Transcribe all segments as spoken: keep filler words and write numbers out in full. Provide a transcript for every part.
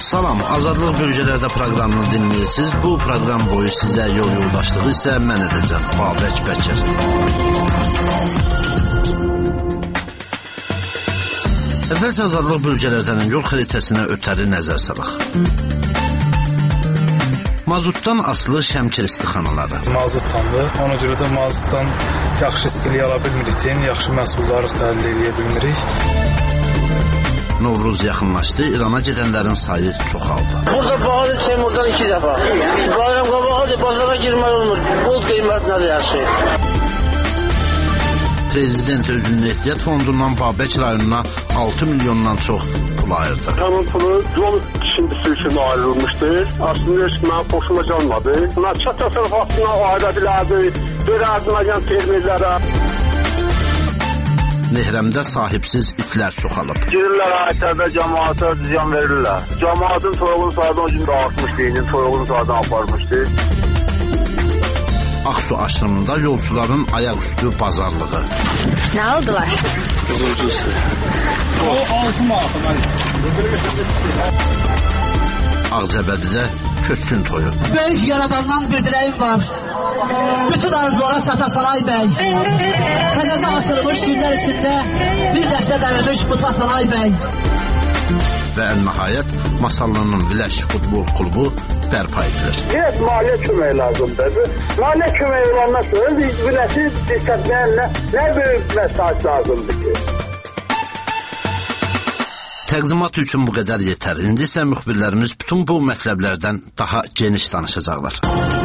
Salam, Azadlıq Bölgələrdə proqramını dinləyirsiniz. Bu proqram boyu sizə yol yoldaşlığı isə mən edəcəm, Babək Bəkir. Əvvəlcə Azadlıq Bölgələrdən yol xəritəsinə ötəri nəzər salaq. Mazutdan asılı Şəmkir istixanaları. Mazutdandır. Ona görə də mazutdan yaxşı istilik ala bilmirik, yaxşı məhsuldarlıq əldə edə bilmirik. Novruz yaxınlaşdı, İrana gedənlərin sayı çoxaldı. Burada bahalı çayım oradan iki dəfə. Bayram qabağı bazara girmək olmur. Bol qiymətinə hər şey. Prezident özünün ehtiyat fondundan Babək rayonuna altı milyondan çox pul ayırdı. Həmin pulu yol tikintisi üçün ayrılmışdır. Aslında heç mənə xoşuma gəlmədi. Nəçə təsərrüfatına ayıra bilərdi, verərdinə fermerlərə. Nehrəmdə sahibsiz itlər çoxalıb. Girirlər ayətlərdə cəmaata ziyan verirlər. Cəmaatın toyuğun saatı o gün də artmışdı, indi toyuğun saatını aparmışdı. Aksu aşırımında yolcuların ayaqüstü bazarlığı. Nə oldular? Qızılcısı. O altı manat. Ağcabədidə köçkün toyu. Böyük yaradandan bir diləyim var. Bütün arzulara Çatasanay bəy. Xəzəzə asılmış günlər içində bir dəstə dərilmiş Butasanay bəy. Və ən nəhayət Masallının Viləş futbol klubu bərpa edilir. Evet, maliyyə köməyi lazımdır. Maliyyə köməyi olandan sonra Viləşi diqqətləyənlə nə böyük məsaj lazımdır ki? Təqdimat üçün bu qədər yetər. İndi isə müxbirlərimiz bütün bu mətləblərdən daha geniş danışacaqlar.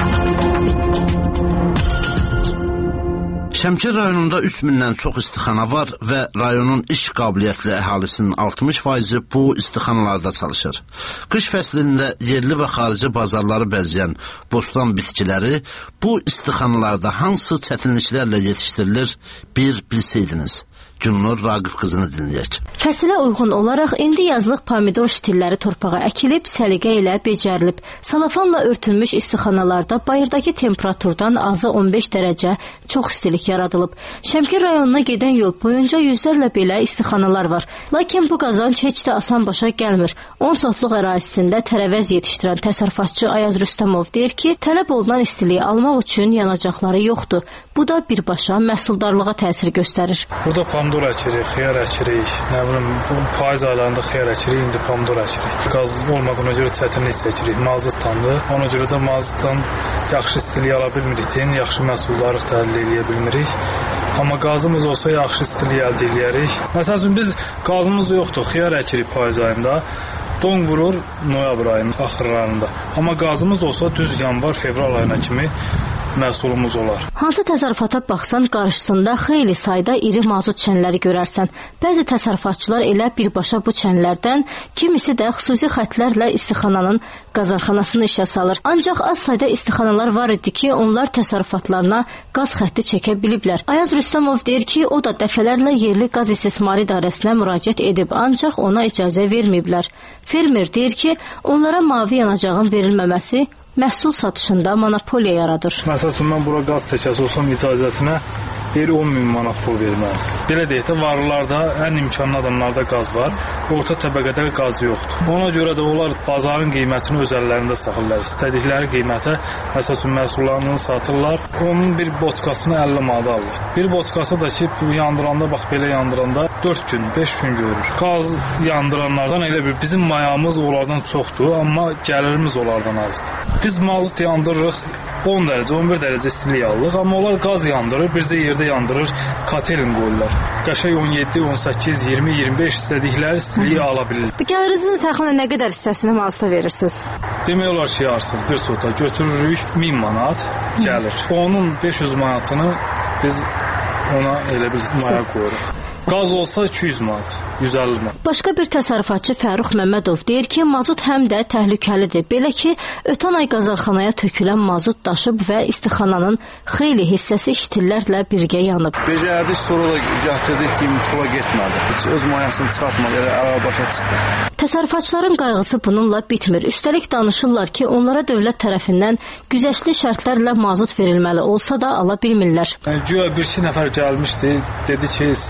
Şəmkir rayonunda üç mindən çox istixana var və rayonun iş qabiliyyətli əhalisinin altmış faizi bu istixanalarda çalışır. Qış fəslində yerli və xarici bazarları bəzəyən bostan bitkiləri bu istixanalarda hansı çətinliklərlə yetişdirilir bir bilsəydiniz. Günnur Raqif qızını dinləyək. Fəsilə uyğun olaraq indi yazlıq pomidor şitilləri torpağa əkilib, səliqə ilə becərilib. Salafanla örtülmüş istixanalarda bayırdakı temperaturdan azı on beş dərəcə çox istilik yaradılıb. Şəmkir rayonuna gedən yol boyunca yüzlərlə belə istixanalar var. Lakin bu qazanc heç də asan başa gəlmir. on sotluq ərazisində tərəvəz yetişdirən təsərrüfatçı Ayaz Rüstəmov deyir ki, tələb olunan istiliyi almaq üçün yanacaqları yoxdur. Bu da birbaşa məhsuldarlığa təsir göstərir. Burada pomidor əkirik, xiyar əkirik, nə bilim, bu payız aylarında xiyar əkirik, indi pomidor əkirik. Qaz olmadığına görə çətinlik çəkirik, mazutdandır. Ona görə də mazutdan yaxşı istilik ala bilmirik, yaxşı məhsuldarlıq əldə edə bilmirik. Amma qazımız olsa yaxşı istilik əldə edərik. Məsəl üçün biz qazımız yoxdur, xiyar əkirik payız ayında. Don vurur noyabr ayının axırlarında. Amma qazımız olsa düz yanvar, fevral ayına kimi məhsulumuz olar. Hansı təsərrüfata baxsan qarşısında xeyli sayda iri mazut çənləri görərsən. Bəzi təsərrüfatçılar elə birbaşa bu çənlərdən, kimisi də xüsusi xətlərlə istixananın qazanxanasını işə salır. Ancaq az sayda istixanalar var idi ki, onlar təsərrüfatlarına qaz xətti çəkə biliblər. Ayaz Rüstəmov deyir ki, o da dəfələrlə yerli qaz istismarı idarəsinə müraciət edib, ancaq ona icazə verməyiblər. Fermer deyir ki, onlara mavi yanacağın verilməməsi məhsul satışında monopoliya yaradır. Məsəl üçün, mən bura qaz çəkəsi olsam icazəsinə bir on min manat pul verməz. Belə deyək də, varlılarda, ən imkanlı adamlarda qaz var, orta təbəqədə qaz yoxdur. Ona görə də onlar bazarın qiymətini öz əllərində saxırlar. İstədikləri qiymətə, məsəl üçün, məhsullarını satırlar. Onun bir boçkasını əlli manat alır. Bir boçkası da ki, yandıranda, bax belə yandıranda dörd gün, beş gün görür. Qaz yandıranlardan elə bir bizim mayamız onlardan çoxdur, amma gəlirimiz onlardan azdır. Biz mazut yandırırıq, on dərəcə, on bir dərəcə istilik alırıq, amma onlar qaz yandırır, bircə yerdə yandırır, katelin qoyurlar. Qəşəng on yeddi, on səkkiz, iyirmi, iyirmi beş istədikləri istiliyi ala bilir. Gəlirinizin təxminən nə qədər hissəsini mazuta verirsiniz? Demək olar ki, yarsın. Bir sota götürürük min manat gəlir. Onun beş yüz manatını biz ona elə bir maya qoyuruq. Qaz olsa iki yüz manat, yüz əlli manat. Başqa bir təsərrüfatçı Fərux Məmmədov deyir ki, mazut həm də təhlükəlidir. Belə ki, ötən ay qazanxanaya tökülən mazut daşıb və istixananın xeyli hissəsi şitillərlə birgə yanıb. Becərdik, sonra da gətirdik ki, pula getmədi. Heç öz mayasını çıxartmadı, elə əla başa çıxdı. Təsərrüfatçıların qayğısı bununla bitmir. Üstəlik danışırlar ki, onlara dövlət tərəfindən güzəştli şərtlərlə mazut verilməli olsa da ala bilmirlər. Yəni, güya bir iki nəfər gəlmişdi, dedi ki, sizə ucuz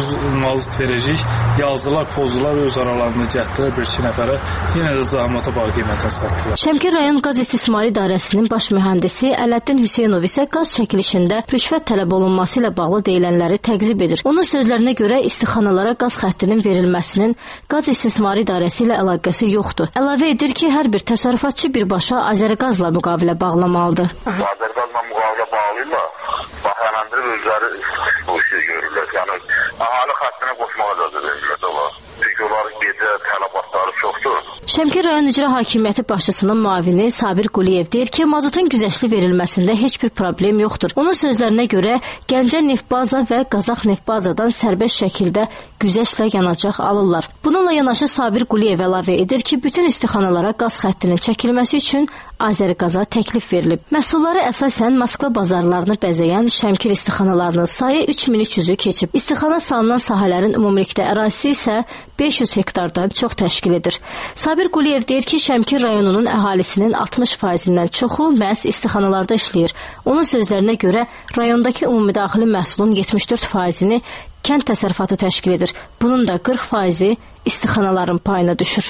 ucuz mazut verəcəyik. Yazdılar, pozdular, öz aralarında gətirdilər bir iki nəfərə. Yenə də cəmiyyətə bağlı qiymətə satdılar. Şəmkir rayon Qaz İstismarı İdarəsinin baş mühəndisi Ələddin Hüseynov isə qaz çəkilişində rüşvət tələb olunması ilə bağlı deyilənləri təqzib edir. Onun sözlərinə görə istixanalara qaz xəttinin verilməsinin Qaz İstismarı İdarəsi ilə əlaqəsi yoxdur. Əlavə edir ki, hər bir təsərrüfatçı birbaşa Azərqazla müqavilə bağlamalıdır. Azərqazla müqavilə bağlayırlar. Baxanandırıb özləri bu işi görürlər. Yəni, ahali xəttinə qoşmağa da verirlər olar. Çünki onların gecə tələbatları çoxdur. Şəmkir rayon İcra Hakimiyyəti başçısının müavini Sabir Quliyev deyir ki, mazotun güzəştli verilməsində heç bir problem yoxdur. Onun sözlərinə görə Gəncə Neftbaza və Qazax Neftbazadan sərbəst şəkildə güzəştlə yanacaq alırlar. Bununla yanaşı Sabir Quliyev əlavə edir ki, bütün istixanalara qaz xəttinin çəkilməsi üçün Azərqaza təklif verilib. Məhsulları əsasən Moskva bazarlarını bəzəyən Şəmkir istixanalarının sayı üç min üç yüzü keçib. İstixana salınan sahələrin ümumilikdə ərazisi isə beş yüz hektardan çox təşkil edir. Sabir Quliyev deyir ki, Şəmkir rayonunun əhalisinin altmış faizindən çoxu məhz istixanalarda işləyir. Onun sözlərinə görə rayondakı ümumidaxili məhsulun yetmiş dörd faizini kənd təsərrüfatı təşkil edir. Bunun da qırx faizi istixanaların payına düşür.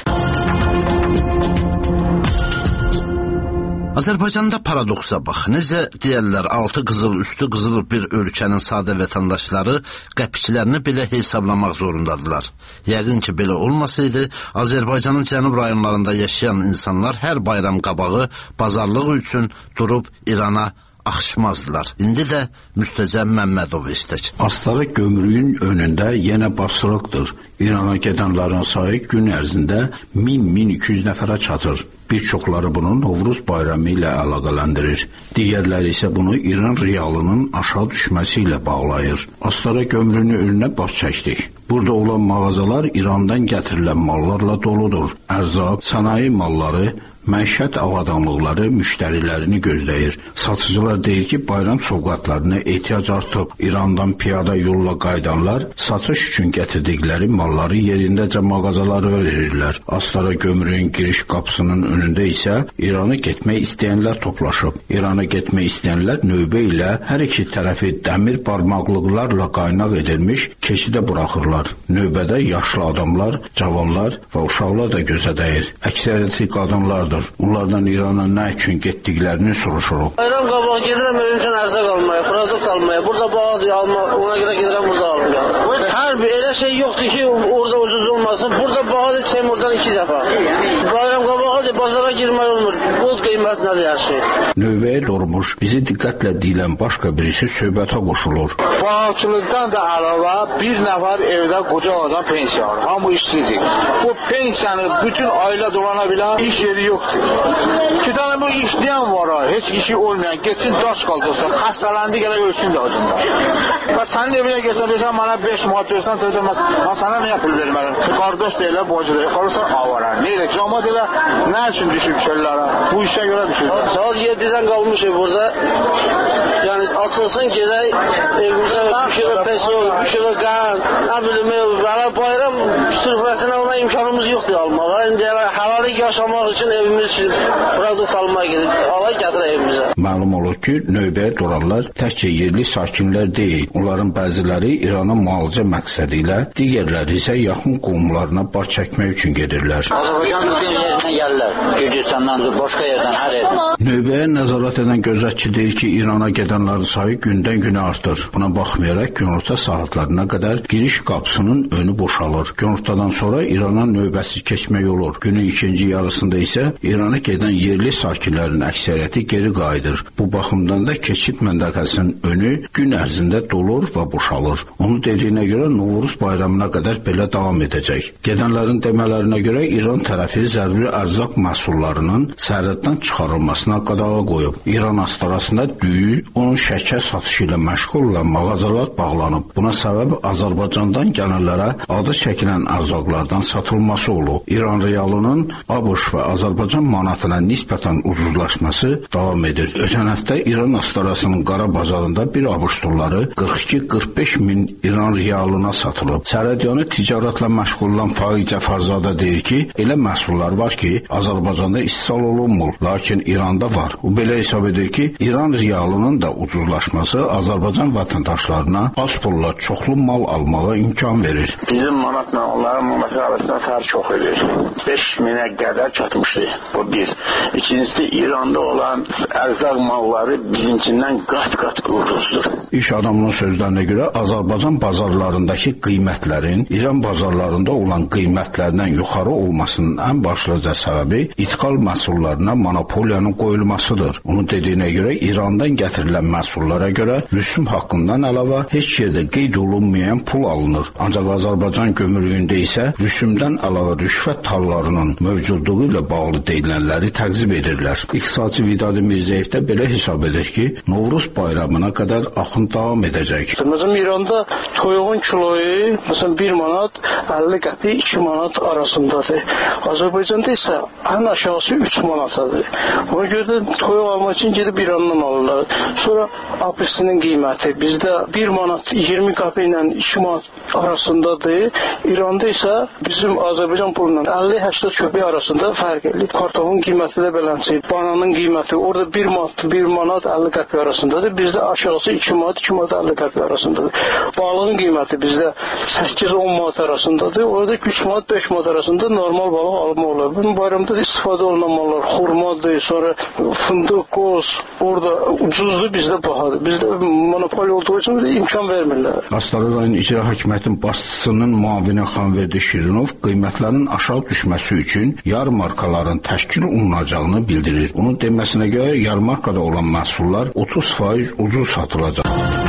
Azərbaycanda paradoksa bax. Necə deyərlər, altı qızıl, üstü qızıl bir ölkənin sadə vətəndaşları qəpiklərini belə hesablamaq zorundadılar. Yəqin ki, belə olmasaydı, Azərbaycanın cənub rayonlarında yaşayan insanlar hər bayram qabağı bazarlıq üçün durub İrana axışmazdılar. İndi də Müstəcəm Məmmədov istək. Astara gömrüyün önündə yenə basırıqdır. İrana gedənlərin sayı gün ərzində min min iki yüz nəfərə çatır. Bir çoxları bunu Novruz bayramı ilə əlaqələndirir. Digərləri isə bunu İran realının aşağı düşməsi ilə bağlayır. Astara gömrünün önünə baş çəkdik. Burada olan mağazalar İrandan gətirilən mallarla doludur. Ərzaq, sənaye malları, məişət avadanlıqları müştərilərini gözləyir. Satıcılar deyir ki, bayram sovqatlarına ehtiyac artıb. İrandan piyada yolla qaydanlar satış üçün gətirdikləri malları yerindəcə mağazalara verirlər. Astara gömrüyün giriş qapısının önündə isə İrana getmək istəyənlər toplaşıb. İrana getmək istəyənlər növbə ilə hər iki tərəfi dəmir barmaqlıqlarla qaynaq edilmiş keçidə buraxırlar. Növbədə yaşlı adamlar, cavanlar və uşaqlar da gözə dəyir. Əksəriyyəti qadınlardır. Onlardan İrana nə üçün getdiklərini soruşuruq. Bayram qabağı gedirəm evim üçün ərzaq almaya, produkt almaya. Burada bağlı alma, ona görə gedirəm burada almaya. Hər bir elə şey yoxdur ki, orada ucuz olmasın. Burada bağlı çəm oradan iki dəfə. Bayram qabağı bazara girmək olmur. Boz qiymətinədir hər şey. Növbəyə durmuş, bizi diqqətlə deyilən başqa birisi söhbətə qoşulur. Bağçılıqdan da əlavə bir nəfər evdə qoca adam pensiya alır. Hamı işsizlik. Bu pensiyanı bütün ailə dolana bilər, iş yeri yoxdur. İki tane bu işleyen var ha, hiç işi olmayan, geçsin daş kaldırsın, hastalandı gene ölsün de acında. Ve sen de evine gelsen desen bana beş muhat versen, ben sana ne yapıl vermelirim? Kardeş deyirlər, boncı deyirlər, kalırsan avara. Neyle? Cama deyirlər, ne için düşüp şöllere? Bu işe göre düşüp. Saat yediden kalmışız burada. Yani açılsın gedək, evimizə bir şeyler petrol, bir şeyler qan, ne bileyim, böyle bayram sürfəsine ona imkanımız yoktu almağa. İndi havalı yaşamaq için evimiz üçün produkt almaya gidip alay gətirək evimizə. Məlum olur ki, növbəyə duranlar təkcə yerli sakinlər deyil. Onların bəziləri İrana müalicə məqsədi ilə, digərləri isə yaxın qohumlarına baş çəkmək üçün gedirlər. Azərbaycan bütün yerinə gəlirlər. Gürcüstandan, başqa yerdən, hər yerdən. Növbəyə nəzarət edən gözətçi deyir ki, İrana gedənlərin sayı gündən-günə artır. Buna baxmayaraq günorta saatlarına qədər giriş qapısının önü boşalır. Günortadan sonra İrana növbəsiz keçmək olur. Günün ikinci yarısında isə İrana gedən yerli sakinlərin əksəriyyəti geri qayıdır. Bu baxımdan da keçid məntəqəsinin önü gün ərzində dolur və boşalır. Onun dediyinə görə Novruz bayramına qədər belə davam edəcək. Gedənlərin demələrinə görə İran tərəfi zəruri ərzaq məhsullarının sərhəddən çıxarılmasına qadağa qoyub. İran astarasında düyü, onun şəkər satışı ilə məşğul olan mağazalar bağlanıb. Buna səbəb Azərbaycandan gələnlərə adı çəkilən ərzaqlardan satılması olub. İran realının ABŞ və Azərbaycan manatına nisbətən ucuzlaşması davam edir. Ötən həftə İran astarasının qara bazarında bir ABŞ dolları qırx iki qırx beş min İran realına satılıb. Sərhədyanı ticarətlə məşğul olan Faiz Cəfərzadə deyir ki, elə məhsullar var ki, Azərbaycanda istehsal olunmur, lakin İranda var. O belə hesab edir ki, İran realının da ucuzlaşması razılaşması Azərbaycan vətəndaşlarına az pulla çoxlu mal almağa imkan verir. Bizim manatla onların manatı arasında fərq çox edir. beş minə qədər çatmışdı. Bu bir. İkincisi İranda olan ərzaq malları bizimkindən qat-qat ucuzdur. İş adamının sözlərinə görə Azərbaycan bazarlarındakı qiymətlərin İran bazarlarında olan qiymətlərdən yuxarı olmasının ən başlıca səbəbi ithal məhsullarına monopoliyanın qoyulmasıdır. Onun dediyinə görə İrandan gətirilən məhsullara görə rüsum haqqından əlavə heç yerdə qeyd olunmayan pul alınır. Ancaq Azərbaycan gömrüyündə isə rüsumdan əlavə rüşvət tallarının mövcudluğu ilə bağlı deyilənləri təqzib edirlər. İqtisadçı Vidadi Mirzəyev də belə hesab edir ki, Novruz bayramına qədər axın davam edəcək. Bizim İranda toyuğun kiloyu məsələn bir manat əlli qəpik iki manat arasındadır. Azərbaycanda isə ən aşağısı üç manatadır. Ona görə də toyuq almaq üçün gedib İrandan alırlar. Sonra apelsinin qiyməti bizdə bir manat iyirmi qəpik ilə iki manat arasındadır. İranda isə bizim Azərbaycan pulundan əlli səksən köpək arasında fərq edir. Kartofun qiyməti də beləncə, bananın qiyməti orada bir manat bir manat əlli qəpik arasındadır. Bizdə aşağısı iki manat iki manat əlli qəpik arasındadır. Balığın qiyməti bizdə səkkiz on manat arasındadır. Orada üç manat beş manat arasında normal balıq alma olar. Bu bayramda da istifadə olunan mallar xurmadır, sonra fındıq, qoz, orada ucuzdur, bizdə bahadır. Bizdə monopoli olduğu üçün imkan vermirlər. Astara rayon icra hakimiyyətinin başçısının müavini Xanverdi Şirinov qiymətlərin aşağı düşməsi üçün yarmarkaların təşkil olunacağını bildirir. Onun deməsinə görə yarmarkada olan məhsullar otuz faiz ucuz satılacaq.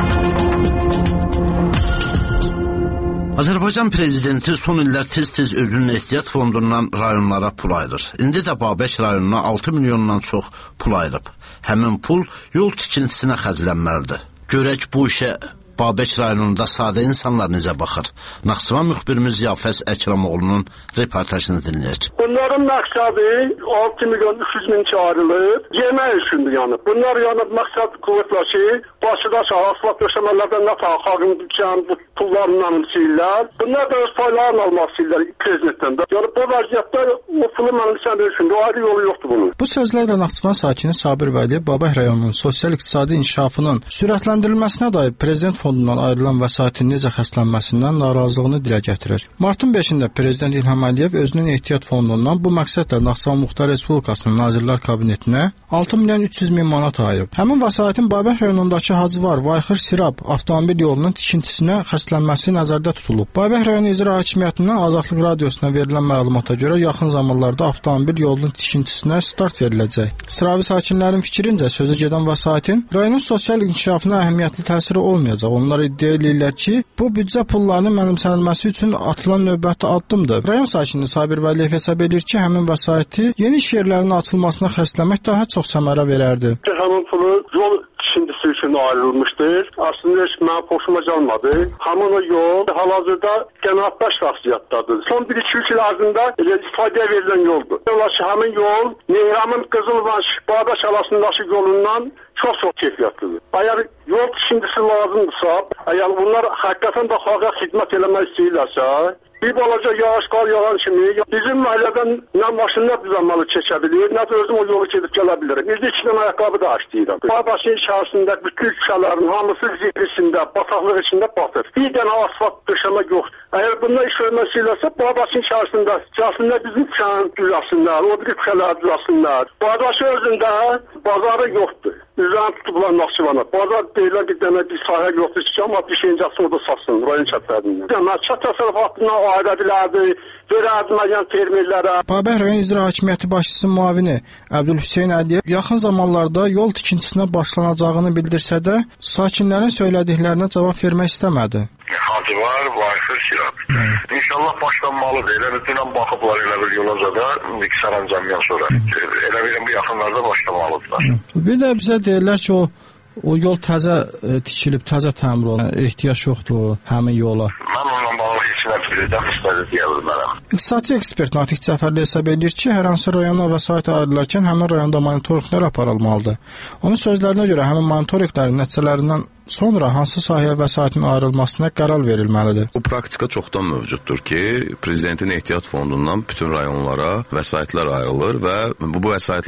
Azərbaycan prezidenti son illər tez-tez özünün ehtiyat fondundan rayonlara pul ayırır. İndi də Babək rayonuna altı milyondan çox pul ayırıb. Həmin pul yol tikintisinə xərclənməlidir. Görək bu işə Babək rayonunda sadə insanlar necə baxır? Naxçıvan müxbirimiz Yafəz Əkramoğlu'nun reportajını dinləyir. Bunların məqsədi altı milyon üç yüz min çağırılıb, yemək üçündür yəni. Bunlar yəni məqsəd quvvetlər ki, Bakıda asfalt döşəmələrdən nə tağ xalqın bütçənin bu pullarından istəyirlər. Bunlar da öz paylarını almaq istəyirlər prezidentdən də. Yəni bu vəziyyətdə o pulu mənimsən üçündür, ayrı yolu yoxdur bunun. Bu sözlərlə Naxçıvan sakini Sabir Vəliyev Babək rayonunun sosial-iqtisadi inkişafının sürətləndirilməsinə dair prezident fondundan ayrılan vəsaitin necə xərclənməsindən narazılığını dilə gətirir. Martın beşində Prezident İlham Əliyev özünün ehtiyat fondundan bu məqsədlə Naxçıvan Muxtar Respublikasının Nazirlər Kabinetinə altı milyon üç yüz min manat ayırıb. Həmin vəsaitin Babək rayonundakı Hacıvar, Vayxır, Sirab avtomobil yolunun tikintisinə xərclənməsi nəzərdə tutulub. Babək rayon icra hakimiyyətindən Azadlıq radiosuna verilən məlumata görə yaxın zamanlarda avtomobil yolunun tikintisinə start veriləcək. Sıravi sakinlərin fikrincə sözü gedən vəsaitin rayonun sosial inkişafına əhəmiyyətli təsiri olmayacaq. Onlar iddia edirlər ki, bu büdcə pullarının mənimsənilməsi üçün atılan növbəti addımdır. Rayon sakini Sabir Vəliyev hesab edir ki, həmin vəsaiti yeni iş yerlərinin açılmasına xərcləmək daha çox səmərə verərdi. Həmin pulu yol tikintisi üçün ayrılmışdır. Aslında heç mənim xoşuma gəlmədi. Həmin o yol hal-hazırda qənaətbəx şəxsiyyətdadır. Son bir iki üç il ərzində istifadəyə verilən yoldur. Ola ki, həmin yol Neyramın Qızılbaş Babək arasındakı yolundan çox-çox keyfiyyətlidir. Əgər yol tikintisi lazımdırsa, əgər bunlar həqiqətən də xalqa xidmət eləmək istəyirlərsə, bir balaca yağış qar yağan kimi bizim məhəllədən nə maşınlar düzənməli keçə bilir, nə də özüm o yolu gedib gələ bilirim. İldə iki dənə ayaqqabı da açdıydım. Babasın içərisində bütün küçələrin hamısı zifrisində, bataqlıq içində batır. Bir dənə asfalt döşəmə yoxdur. Əgər bunlar iş verməsi iləsə, Babasın içərisində içərisində bizim küçənin düzəsinlər, o bir küçələr düzəsinlər. Babası özündə bazarı yoxdur. Üzərini tutublar Naxçıvana. Bazar deyirlər bir dənə bir sahə yoxdur ki, amma bir şeyin cəsi orada satsın, rayon çətlərindən. Mərkəz təsərrüfatından ayrədilərdi, verədməyən fermerlərə. Babək rayon icra hakimiyyəti başçısı müavini Əbdülhüseyn Əliyev yaxın zamanlarda yol tikintisinə başlanacağını bildirsə də, sakinlərin söylədiklərinə cavab vermək istəmədi. Hacıvar, Vayxır, Sirab. İnşallah başlanmalıdır. Elə bütünən baxıblar elə bir yola da Niksaran cəmiyyən sonra. Elə bilin bu yaxınlarda başlamalıdırlar. Bir də bizə deyirlər ki, o O yol təzə e, tikilib, təzə təmir olunur. Ehtiyac yoxdur həmin yola. Mən onunla bağlı heç nə bilirəm, istədi deyə bilmərəm. İqtisadçı ekspert Natiq Cəfərli hesab edir ki, hər hansı rayona vəsait ayrılarkən həmin rayonda monitorinqlər aparılmalıdır. Onun sözlərinə görə həmin monitorinqlərin nəticələrindən sonra hansı sahəyə vəsaitin ayrılmasına qərar verilməlidir. Bu praktika çoxdan mövcuddur ki, prezidentin ehtiyat fondundan bütün rayonlara vəsaitlər ayrılır və bu, bu vəsaitlər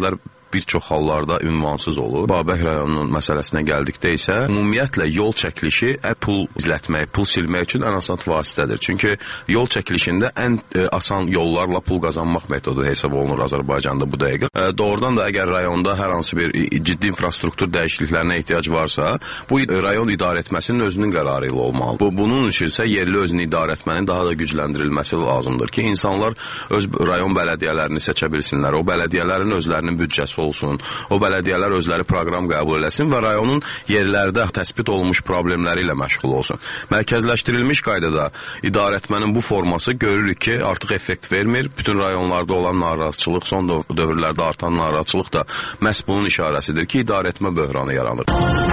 bir çox hallarda ünvansız olur. Babək rayonunun məsələsinə gəldikdə isə ümumiyyətlə yol çəkilişi pul izlətmək, pul silmək üçün ən asan vasitədir. Çünki yol çəkilişində ən e, asan yollarla pul qazanmaq metodu hesab olunur Azərbaycanda bu dəqiqə. E, doğrudan da əgər rayonda hər hansı bir ciddi infrastruktur dəyişikliklərinə ehtiyac varsa, bu rayon idarə etməsinin özünün qərarı ilə olmalı. Bu, bunun üçün isə yerli özünü idarə etmənin daha da gücləndirilməsi lazımdır ki, insanlar öz rayon bələdiyyələrini seçə bilsinlər. O bələdiyyələrin özlərinin büdcəsi olsun, o bələdiyyələr özləri proqram qəbul eləsin və rayonun yerlərdə təsbit olunmuş problemləri ilə məşğul olsun. Mərkəzləşdirilmiş qaydada idarə etmənin bu forması görürük ki, artıq effekt vermir. Bütün rayonlarda olan narahatçılıq, son dövrlərdə artan narahatçılıq da məhz bunun işarəsidir ki, idarə etmə böhranı yaranır.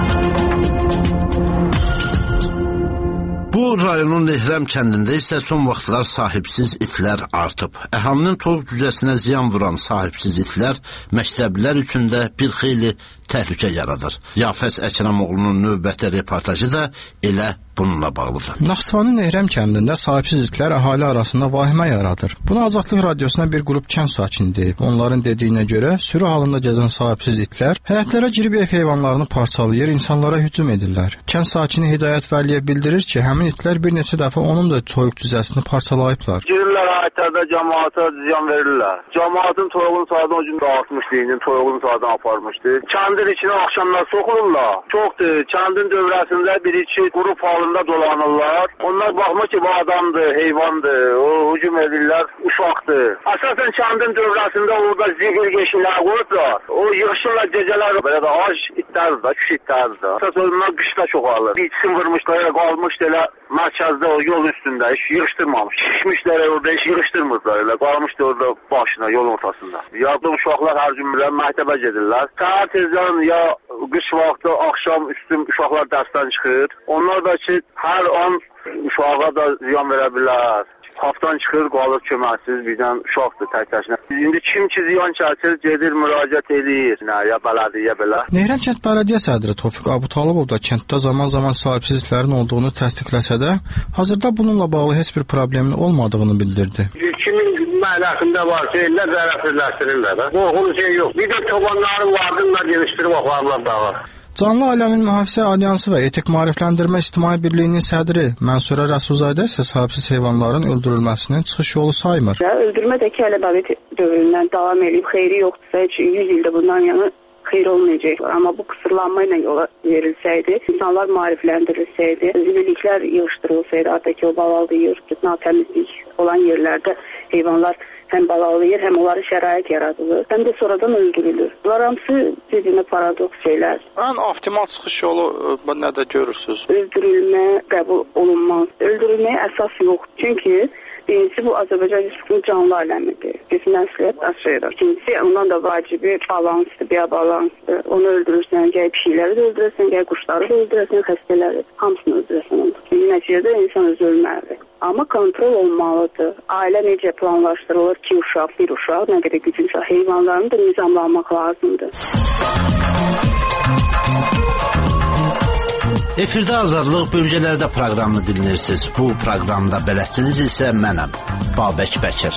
Bu rayonun Nehrəm kəndində isə son vaxtlar sahibsiz itlər artıb. Əhalinin toyuq cücəsinə ziyan vuran sahibsiz itlər məktəblilər üçün də bir xeyli təhlükə yaradır. Yafəs Əkramoğlu'nun növbəti reportajı da elə bununla bağlıdır. Naxçıvanın Nehrəm kəndində sahibsiz itlər əhali arasında vahimə yaradır. Bunu Azadlıq Radiosuna bir qrup kənd sakini deyib. Onların dediyinə görə sürü halında gəzən sahibsiz itlər həyətlərə girib ev heyvanlarını parçalayır, insanlara hücum edirlər. Kənd sakini Hidayət Vəliyə bildirir ki, həmin itlər bir neçə dəfə onun da toyuq cüzəsini parçalayıblar. Girirlər həyətlərdə cəmaata ziyan verirlər. Cəmaatın toyuğun sağdan o gün dağıtmışdı, indi toyuğun sağdan aparmışdı. Kəndin içine akşamlar sokulurlar. Çoktur. Kəndin dövrəsində bir iki grup halında dolanırlar. Onlar baxma ki, bu adamdır, heyvandır, o hücum edirlər, uşaqdır. Əsasən kəndin dövrəsində orada zihir yeşillər qoyublar. O yığışırlar gecələr, belə də ac itlərdir da, küş itlərdir da. Əsasən onlar qışda çoxalır. İçsin vurmuşlar, qalmışdı elə mərkəzdə, o yol üstündə, hiç yığışdırmamış. Şişmişlər orada, hiç yığışdırmırlar elə, qalmışdı orada başına, yol ortasında. Yadlı uşaqlar hər gün bilən məktəbə gedirlər. Saat tezdən ya qış vaxtı, axşam üstüm uşaqlar dərsdən çıxır. Onlar da ki, hər an uşağa da ziyan verə bilər. Haftan çıxır, qalır köməksiz, birdən uşaqdır tək təşinə. İndi kim ki ziyan çəkir, gedir, müraciət edir, nə, ya bələdiyyə belə. Nehrəm kənd bələdiyyə sədri Tofiq Abutalibov da kənddə zaman-zaman sahibsizliklərin olduğunu təsdiqləsə də, hazırda bununla bağlı heç bir problemin olmadığını bildirdi. Kimin mənasında varsa, elə zərəfsizləşdirirlər. Qorxulu şey yox. Bir də çobanların vardınlar, gelişdirib oxlarlar dağa. Canlı Aləmin Mühafizə Alyansı və Etik Maarifləndirmə İctimai Birliyinin sədri Mənsurə Rəsulzadə isə sahibsiz heyvanların öldürülməsinin çıxış yolu saymır. Öldürmə də ki, hələ Sovet dövründən davam edib, xeyri yoxdursa, heç yüz ildə bundan yana xeyir olmayacaq. Amma bu qısırlanma ilə yola verilsəydi, insanlar maarifləndirilsəydi, zibilliklər yığışdırılsaydı, artıq ki, o balalayır, natəmizlik olan yerlərdə heyvanlar həm balalayır, həm onlara şərait yaradılır, həm də sonradan öldürülür. Bunlar hamısı bir-birinə paradoks şeylər. Ən optimal çıxış yolu nədə görürsünüz? Öldürülmə qəbul olunmaz. Öldürülməyə əsas yox. Çünki birincisi, bu Azərbaycan Respublikasının canlı aləmidir. Biz məsuliyyət daşıyırıq. İkincisi, ondan da vacibi balansdır, biobalansdır. Onu öldürürsən, gəl pişikləri də öldürürsən, gəl quşları da öldürürsən, xəstələri, hamısını öldürürsən. Nəticədə insan özü ölməlidir. Amma kontrol olmalıdır. Ailə necə planlaşdırılır ki, uşaq, bir uşaq, nə qədər gücün uşaq, heyvanlarını da nizamlanmaq lazımdır. Efirdə Azadlıq bölgələrdə proqramını dinləyirsiniz. Bu proqramda bələdçiniz isə mənəm, Babək Bəkir.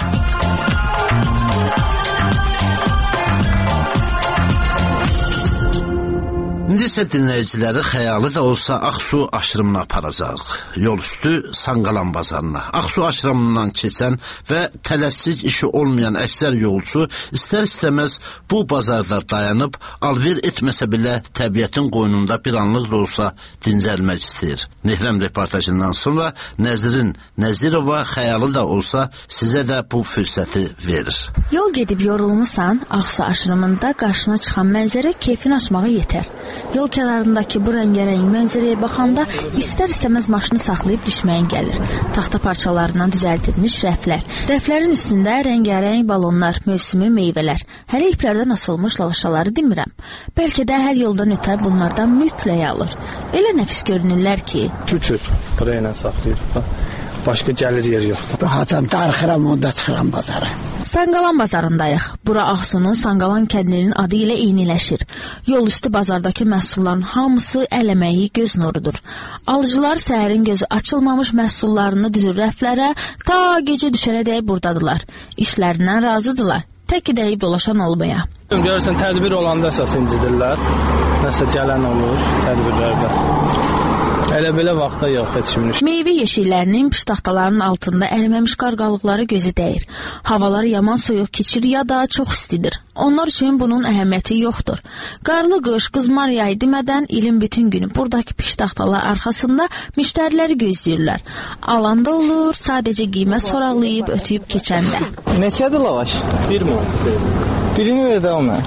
İndi isə dinləyiciləri xəyali də olsa Ağsu aşırımına aparacaq. Yol üstü Sanqalan bazarına. Ağsu aşırımından keçən və tələssik işi olmayan əksər yolcu istər-istəməz bu bazarda dayanıb, alver etməsə belə təbiətin qoynunda bir anlıq da olsa dincəlmək istəyir. Nehrəm reportajından sonra Nəzrin Nəzirova xəyalı da olsa sizə də bu fürsəti verir. Yol gedib yorulmusan, Ağsu aşırımında qarşına çıxan mənzərə keyfini açmağa yetər. Yol kənarındakı bu rəngərəng mənzərəyə baxanda istər-istəməz maşını saxlayıb düşməyin gəlir. Taxta parçalarından düzəldilmiş rəflər. Rəflərin üstündə rəngərəng balonlar, mövsümi meyvələr. Hələ iplərdən asılmış lavaşaları demirəm. Bəlkə də hər yoldan ötər bunlardan mütləq alır. Elə nəfis görünürlər ki. Şükür, buraya ilə saxlayır. Başqa gəlir yer yoxdur. Haçan darxıram, onda çıxıram bazara. Sanqalan bazarındayıq. Bura Ağsunun Sanqalan kəndinin adı ilə eyniləşir. Yol üstü bazardakı məhsulların hamısı əl əməyi, göz nurudur. Alıcılar səhərin gözü açılmamış məhsullarını düzür rəflərə, ta gecə düşənədək buradadılar. İşlərindən razıdırlar. tək ki dəyib dolaşan olmaya. Görürsən, tədbir olanda əsas incidirlər. Nəsə gələn olur tədbirlərdə. Elə belə vaxtda yox yetişmiş. Meyvə yeşiklərinin piştaxtaların altında əriməmiş qarqalıqları gözə dəyir. Havalar yaman soyuq keçir ya da çox istidir. Onlar üçün bunun əhəmiyyəti yoxdur. Qarlı qış, qızmar yay demədən ilin bütün günü buradakı piştaxtalar arxasında müştəriləri gözləyirlər. Alanda olur, sadəcə qiymət soraqlayıb ötüyüb keçəndə. Neçədir lavaş? Bir mi? Birini ver də ona.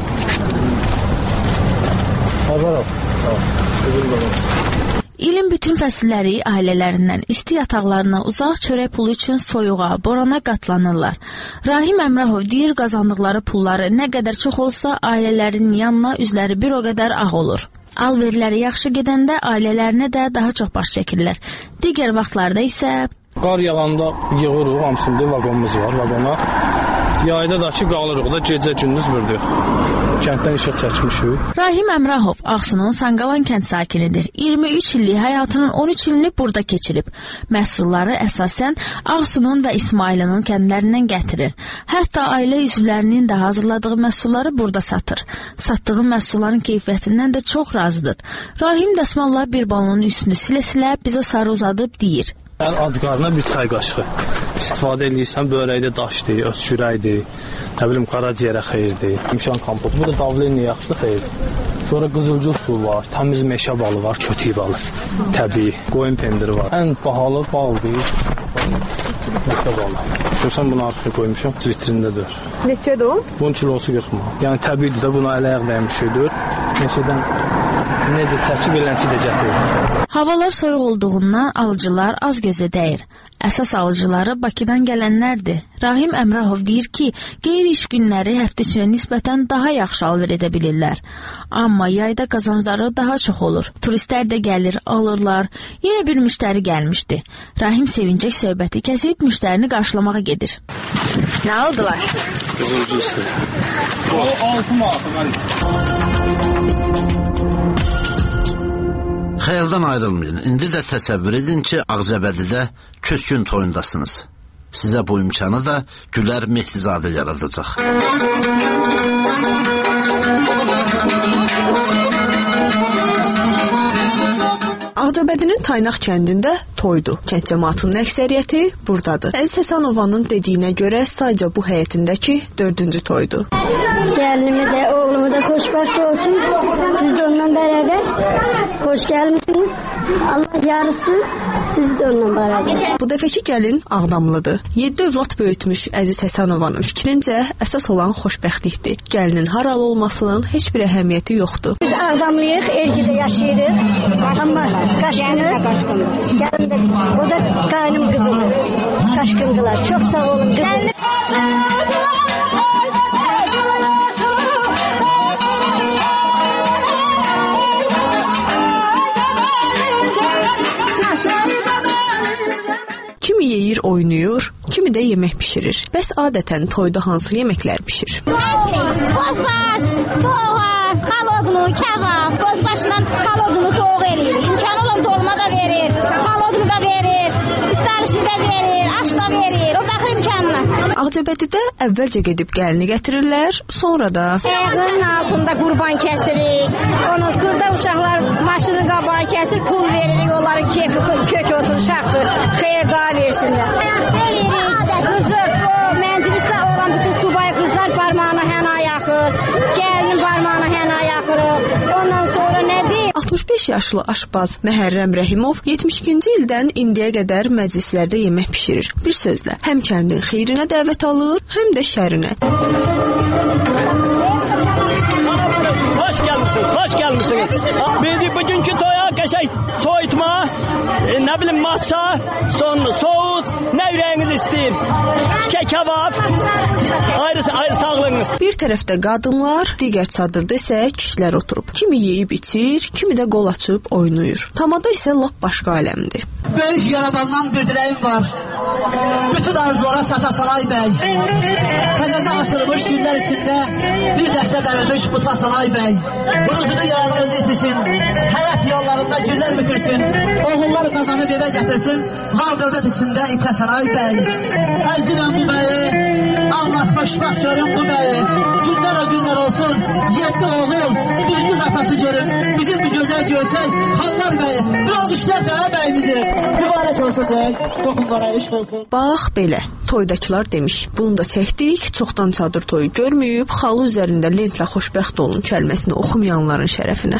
Hazır ol. Tamam. İlin bütün fəsilləri ailələrindən isti yataqlarına uzaq çörək pulu üçün soyuğa, borana qatlanırlar. Rahim Əmrahov deyir, qazandıqları pulları nə qədər çox olsa ailələrinin yanına üzləri bir o qədər ağ olur. Alverləri yaxşı gedəndə ailələrinə də daha çox baş çəkirlər. Digər vaxtlarda isə... Qar yağanda yığırıq, hamısında vaqonumuz var, vaqona. Yayda da ki, qalırıq da gecə gündüz vurduq. Kənddən işıq çəkmişik. Rahim Əmrahov Ağsunun Sanqalan kənd sakinidir. iyirmi üç illik həyatının on üç ilini burada keçirib. Məhsulları əsasən Ağsunun və İsmailinin kəndlərindən gətirir. Hətta ailə üzvlərinin də hazırladığı məhsulları burada satır. Satdığı məhsulların keyfiyyətindən də çox razıdır. Rahim dəsmalla bir balonun üstünü silə-silə bizə sarı uzadıb deyir. Ən ac qarına bir çay qaşığı istifadə edirsən, börəkdə daşdır, öskürəkdir, nə bilim, qaraciyərə xeyirdir, yumşan kompot. Bu da davlenlə yaxşı xeyirdir. Sonra qızılcıl su var, təmiz meşə balı var, kötük balı, təbii, qoyun pendiri var. Ən bahalı baldır, meşə balı. Görsən, bunu arxaya qoymuşam, vitrində dör. Neçədir o? Bunun kilosu qırx manat. Yəni təbiidir də, buna ələ-ayaq dəymişikdir. Meşədən necə çəkib elənçi də gətirir. Havalar soyuq olduğundan alıcılar az gözə dəyir. Əsas alıcıları Bakıdan gələnlərdir. Rahim Əmrahov deyir ki, qeyri-iş günləri həftə içinə nisbətən daha yaxşı alver edə bilirlər. Amma yayda qazancları daha çox olur. Turistlər də gəlir, alırlar. Yenə bir müştəri gəlmişdi. Rahim sevincək söhbəti kəsib müştərini qarşılamağa gedir. Nə aldılar? Qızılcıl su. O altı manat. Xəyaldan ayrılmayın. İndi də təsəvvür edin ki, Ağcabədidə köçkün toyundasınız. Sizə bu imkanı da Gülər Mehdizadə yaradacaq. Ağcabədinin Taynaq kəndində toydu. Kənd cəmaatının əksəriyyəti buradadır. Əziz Həsənovanın dediyinə görə sadəcə bu həyətindəki dördüncü toydu. Gəlinimi də, oğlumu da xoşbəxt olsun. Siz də onunla bərabər xoş gəlmişsiniz. Allah yarısı siz də onunla bərabər. Bu dəfəki gəlin Ağdamlıdır. yeddi övlad böyütmüş Əziz Həsənovanın fikrincə əsas olan xoşbəxtlikdir. Gəlinin haralı olmasının heç bir əhəmiyyəti yoxdur. Biz Ağdamlıyıq, Ergidə yaşayırıq. Amma Qaşqını, gəlin də, o da qaynım qızıdır. Qaşqındılar. Çox sağ olun qızım. Kimi yeyir, oynayır, kimi də yemək bişirir. Bəs adətən toyda hansı yeməklər bişir? Bozbaş, toğa, xalodunu, kebab, bozbaşla xalodunu toğ eləyir. İmkan olan dolma da verir, xalodunu da verir, istarışını da verir, aş da verir. O baxır imkanına. Ağcabədidə əvvəlcə gedib gəlini gətirirlər, sonra da... Ayağının altında qurban kəsirik. Onun burada uşaqlar maşının qabağını kəsir, pul veririk. Onların keyfi kök olsun, uşaqdır. Xeyir dua versinlər. Veririk, qızır, o məclisdə olan bütün subay qızlar parmağına həna yaxır. Gəlinin parmağına həna yaxırıq. Ondan sonra nədir? altmış beş yaşlı aşbaz Məhərrəm Rəhimov yetmiş ikinci ildən indiyə qədər məclislərdə yemək bişirir. Bir sözlə, həm kəndin xeyrinə dəvət alır, həm də şərinə. Hoş gəlmisiniz, hoş gəlmisiniz. Biz bugünkü toya qəşəng soyutma, e, nə bilim matça, son soğuz, nə ürəyiniz istəyir? Kebab, ayrı, ayrı sağlığınız. Bir tərəfdə qadınlar, digər çadırda isə kişilər oturub. Kimi yeyib içir, kimi də qol açıb oynayır. Tamada isə lap başqa aləmdir. Böyük yaradandan bir diləyim var. Bütün arzulara çatasan ay bəy. Xəcəzə asılmış günlər içində bir dəstə dərilmiş mutasan ay bəy. Buruzunu yaradan özü itirsin. Həyat yollarında güllər bitirsin. Oğullar qazanıb evə gətirsin. Var dövlət içində itəsən ay bəy. Əziləm bu bəyi. Allah xoşbaxt görün bu bəyi. Günlər o günlər olsun. Yeddi oğul, birimiz atası görün. Bizim bir gözəl görsək, Xanlar bəyi. Bir almışlar da bəyimizi. Mübarək olsun deyil. Toxumlara iş olsun. Bax belə, toydakılar demiş. Bunu da çəkdik. Çoxdan çadır toyu görməyib, xalı üzərində lentlə xoşbəxt olun kəlməsini oxumayanların şərəfinə.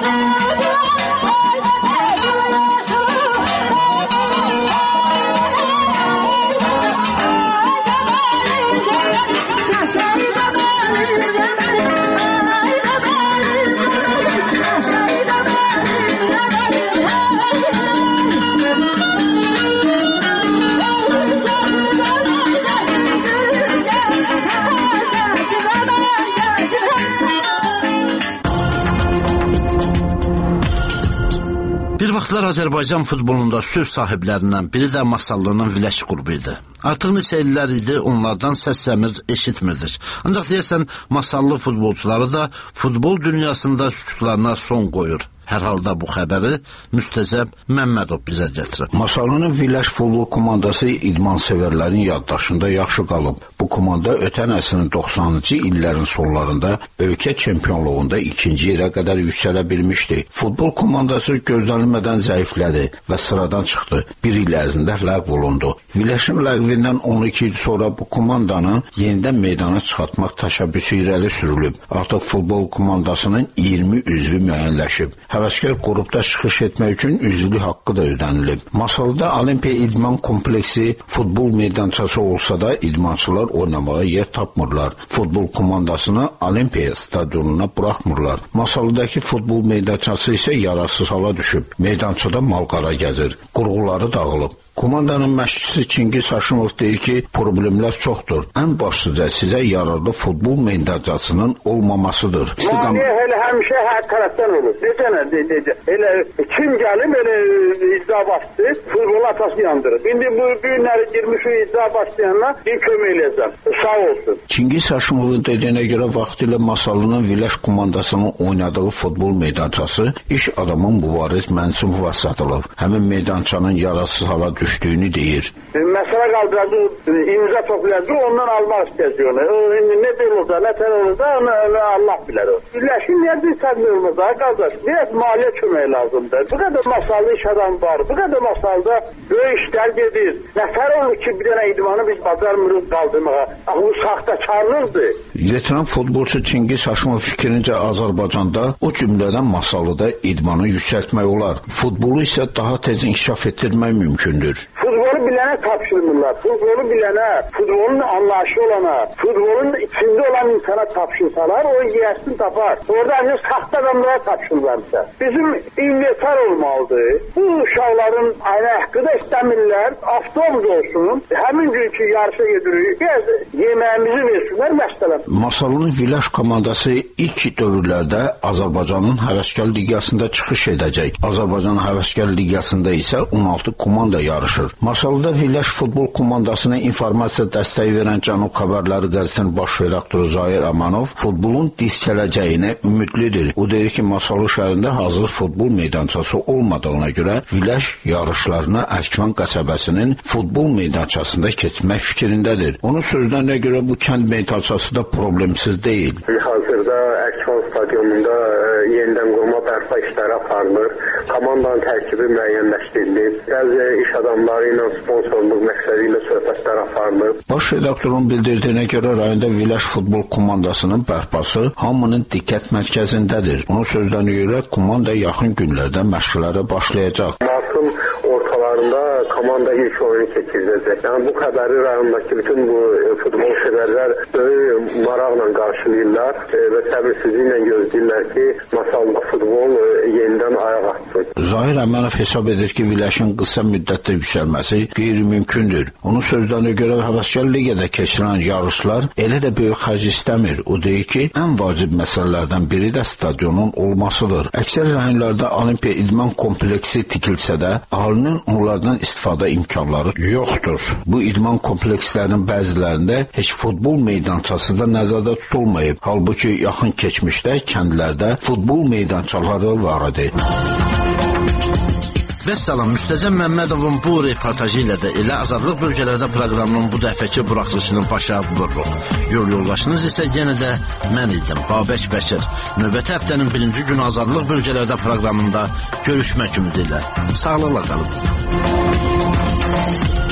Bir vaxtlar Azərbaycan futbolunda söz sahiblərindən biri də Masallı'nın Viləş qrupu idi. Artıq neçə illər idi onlardan səs-səmir eşitmirdik. Ancaq deyəsən Masallı futbolçuları da futbol dünyasında sükutlarına son qoyur. Hər halda bu xəbəri Müstəzəb Məmmədov bizə gətirir. Masallı'nın Viləş futbol komandası idman sevərlərin yaddaşında yaxşı qalıb. Bu komanda ötən əsrin doxsanıncı illərin sonlarında ölkə çempionluğunda ikinci yerə qədər yüksələ bilmişdi. Futbol komandası gözlənilmədən zəiflədi və sıradan çıxdı. Bir il ərzində ləğv olundu. Viləşin ləğvindən on iki il sonra bu komandanı yenidən meydana çıxartmaq təşəbbüsü irəli sürülüb. Artıq futbol komandasının iyirmi üzvü müəyyənləşib. Həvəskar qrupda çıxış etmək üçün üzvlük haqqı da ödənilib. Masallıda Olimpiya İdman Kompleksi futbol meydançası olsa da idmançılar oynamağa yer tapmırlar. Futbol komandasını Olimpiya stadionuna buraxmırlar. Masallıdakı futbol meydançası isə yararsız hala düşüb. Meydançada malqara gəzir. Qurğuları dağılıb. Komandanın məşqçisi Çingiz Haşimov deyir ki, problemlər çoxdur. Ən başlıca sizə yararlı futbol meydançasının olmamasıdır. Maliyə elə həmişə hər tərəfdən olur. Necə nə, necə. Elə kim gəlib, elə icra bastı, futbol atası yandırır. İndi bu günləri girmiş o icra başlayanlar bir kömək eləyəcəm. Sağ olsun. Çingiz Haşimovun dediyinə görə vaxtilə Masallı'nın Viləş komandasının oynadığı futbol meydançası iş adamın Mübariz Mənsumova satılıb. Həmin meydançanın yararsız hala düşdü. düşdüyünü deyir. Məsələ qaldıradı, imza toplayadı, ondan almaq istəyəcək onu. İndi nə deyil olsa, nə tər olsa, onu, onu Allah bilər o. Birləşin, niyə bir səndir olmasa, qardaş, biraz maliyyə kömək lazımdır. Bu qədər masallı iş adam var, bu qədər masalda böyük işlər gedir. Nəfər olur ki, bir dənə idmanı biz bacarmırıq qaldırmağa. Axı bu saxtakarlıqdır. Veteran futbolçu Çingiz Haşimov fikrincə Azərbaycanda o cümlədən Masallıda idmanı yüksəltmək olar. Futbolu isə daha tez inkişaf etdirmək mümkündür. Futbolu bilənə tapşırmırlar. Futbolu bilənə, futbolun anlayışı olana, futbolun içində olan insana tapşırsalar, o yiyəsini tapar. Orada həmin saxta adamlara tapşırırlarsa. Bizim inventar olmalıdır. Bu uşaqların aynı haqqı da istəmirlər. Avtobus olsun. Həmin günkü yarışa gedirik. Biraz yeməyimizi versinlər, məsələn. Masallı'nın Viləş komandası ilk dövrlərdə Azərbaycanın Həvəskar Liqasında çıxış edəcək. Azərbaycan Həvəskar Liqasında isə on altı komanda yarışır. Masallıda Viləş futbol komandasına informasiya dəstəyi verən Cənub Xəbərləri qəzetinin baş redaktoru Zahir Amanov futbolun diskələcəyinə ümidlidir. O deyir ki, Masallı şəhərində hazır futbol meydançası olmadığına görə Viləş yarışlarına Əkvan qəsəbəsinin futbol meydançasında keçmək fikrindədir. Onun sözlərinə görə bu kənd meydançası da problemsiz deyil. Hazırda Əkvan stadionunda yenidən qurma bərpa işləri aparılır. Komandanın tərkibi müəyyənləşdirilir. Bəzi iş adamları ilə sponsorluq məqsədi ilə söhbətlər aparılır. Baş redaktorun bildirdiyinə görə rayonda Viləş futbol komandasının bərpası hamının diqqət mərkəzindədir. Onun sözlərinə görə komanda yaxın günlərdə məşqlərə başlayacaq. Martın ortalarında komanda ilk oyunu keçiriləcək. Yəni bu xəbəri rayondakı bütün bu futbol sevərlər böyük maraqla qarşılayırlar və səbirsizliklə gözləyirlər ki, Masallı futbol yenidən ayaq atsın. Zahir Əmənov hesab edir ki, Viləşin qısa müddətdə yüksəlməsi qeyri-mümkündür. Onun sözlərinə görə Həvəskar Liqada keçirilən yarışlar elə də böyük xərc istəmir. O deyir ki, ən vacib məsələlərdən biri də stadionun olmasıdır. Əksər rayonlarda Olimpiya İdman Kompleksi tikilsə də, əhalinin onlardan istifadə imkanları yoxdur. Bu idman komplekslərinin bəzilərində heç futbol meydançası da nəzərdə tutulmayıb. Halbuki yaxın keçmişdə kəndlərdə futbol meydançaları var idi. Vəssalam, Müstəcəm Məmmədovun bu reportajı ilə də elə Azadlıq Bölgələrdə proqramının bu dəfəki buraxılışının başa vururuq. Yol yoldaşınız isə yenə də mən idim, Babək Bəkir. Növbəti həftənin birinci günü Azadlıq Bölgələrdə proqramında görüşmək ümidi ilə. Sağlıqla qalın.